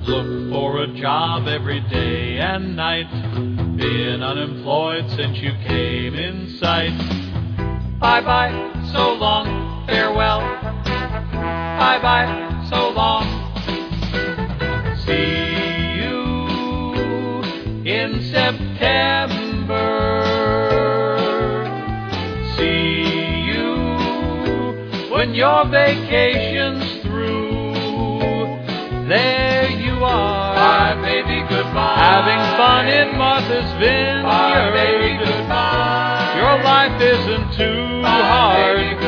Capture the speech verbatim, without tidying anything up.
Look for a job every day and night. Been unemployed since you came in sight. Bye-bye, so long, farewell. Bye-bye, so long. See you in September. See you when your vacation's through. There you are. Bye, baby, goodbye. Having fun in Martha's Vineyard. Bye, baby, goodbye. Your life isn't too Bye, hard. baby,